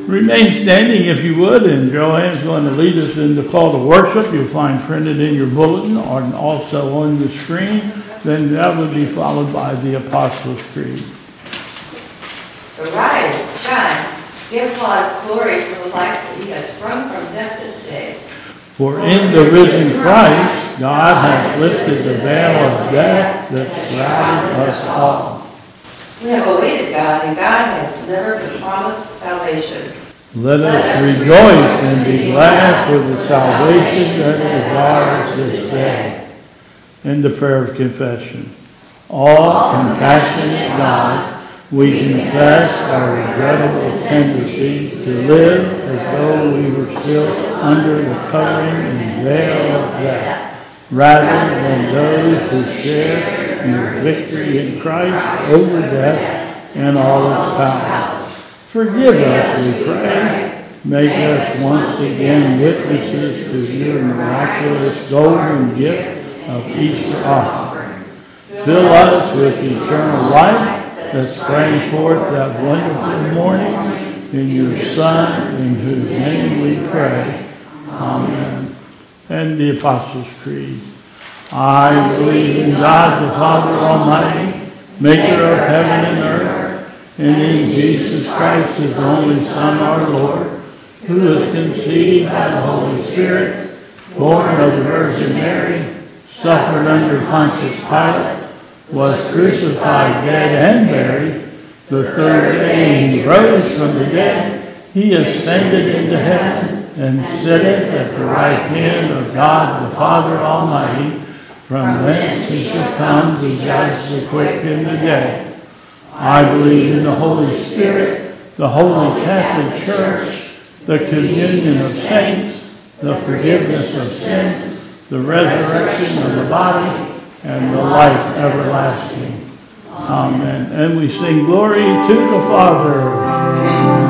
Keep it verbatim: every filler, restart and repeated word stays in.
Remain standing if you would, and Joanne's going to lead us in the call to worship. You'll find printed in your bulletin or also on the screen. Then that would be followed by the Apostles' Creed. Arise, shine, give God glory for the light that he has sprung from death this day. For in the risen Christ, God has lifted the veil of death that shrouded us all. We have awaited God, and God has delivered the promised salvation. Let us rejoice and be glad for the salvation that is ours this day. In the prayer of confession. All compassionate God, we confess our regrettable tendency to live as though we were still under the covering and veil of death, rather than those who share in the victory in Christ over death and all its powers. Forgive us, we pray. Make us once again witnesses to your miraculous golden gift of Easter offering. Fill us with eternal life that sprang forth that wonderful morning in your Son, in whose name we pray. Amen. And the Apostles' Creed. I believe in God the Father Almighty, maker of heaven and earth, and in Jesus Christ, his only Son, our Lord, who was conceived by the Holy Spirit, born of the Virgin Mary, suffered under Pontius Pilate, was crucified, dead, and buried. The third day he rose from the dead. He ascended into heaven and sitteth at the right hand of God the Father Almighty. From whence he shall come to judge the quick and the dead. I believe in the Holy Spirit, the Holy Catholic Church, the communion of saints, the forgiveness of sins, the resurrection of the body, and the life everlasting. Amen. And we sing glory to the Father.